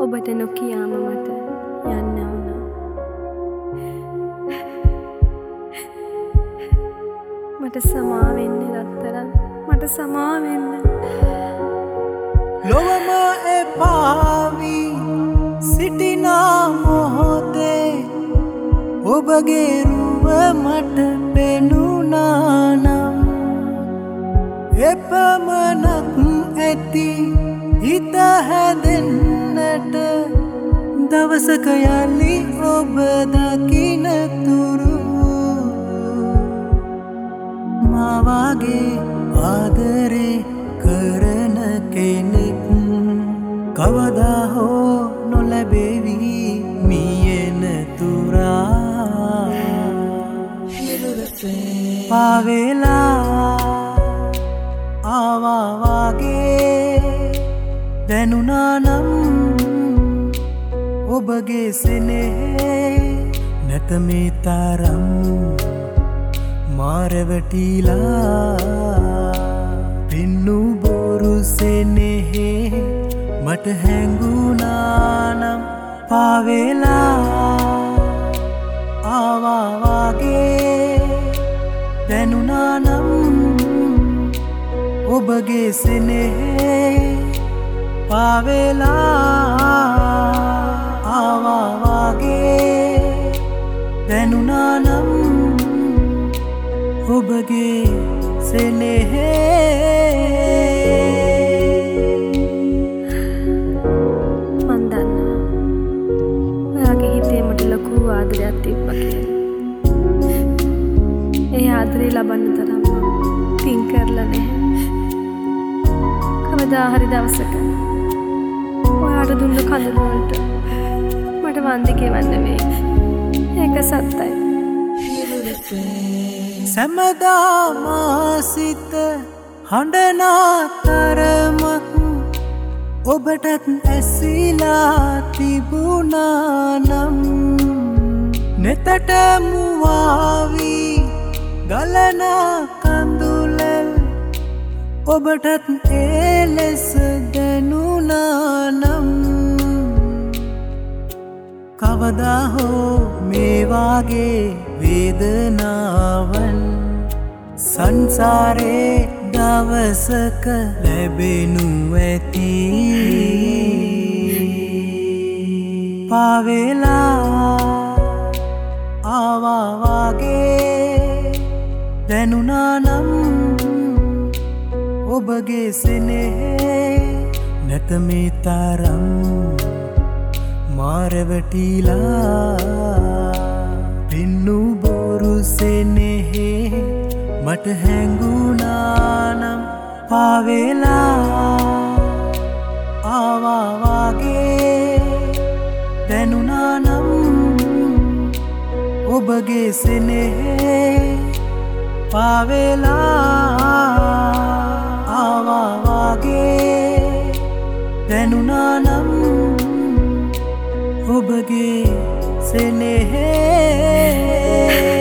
ඔබට නොකියාම මට යන්න වුණා. මට සමා වෙන්න රත්තරන්, මට සමා වෙන්න. ලොවම එපාවි සිටිනා මොහොතේ ඔබගේ රුව මට පෙනුණා නම් එපමණක් ඇති හිත හැදෙන්නට දවසක යලි ඔබ දකින තුරු මාවාගේ ආදරේ කරන කෙනෙක් කවදා හෝ නොලැබෙවි මියෙන තුරා පාවෙලා ආවාගේ දැනුණා නම් ඔබගේ සෙනෙහේ නැත මේ තරම් මාරවටිලා පින්නු බොරු සෙනෙහේ මට හැඟුණා නම් පාවෙලා ආවාගේ දැනුණා නම් ඔබගේ සෙනෙහේ පාවෙලා ආවාගේ දැනුණා නම් ඔබගේ සෙනෙහේ. මන් දන්නවා ඔයාගේ හිතේ මට ලොකු ආදරයක් තිබ්බා කියලා. ඒ ආදරේ ලබන්න තරම් පින් කරලා නැහැ. කවදා හරි දවසක ඔයාට දුන්න කඳුළු වලට මට වන්දි ගෙවන්න වෙයි. ඒක සත්‍යයි. සැමදාම සිත හඬනා තරමක් ඔබටත් ඇසිලා තිබුණා නම් නෙතට මුවාවි ගලන කඳුලල් ඔබටත් ඒ ලෙස දැනුණා නම් කවදා හෝ මේ වාගේ වේදනාවන් සංසාරේ දවසක ලැබෙනු ඇති පාවෙලා ආවාගේ දැනුණා නම් ඔබගේ සෙනෙහේ නැත මේ තරම් මාරවටිලා පින්නු බොරු සෙනෙහේ මට හැඟුණා නම් පාවෙලා ආවාගේ දැනුණා නම් ඔබගේ සෙනෙහේ පාවෙලා ආවාගේ දැනුණා නම් ඔබගේ සෙනෙහේ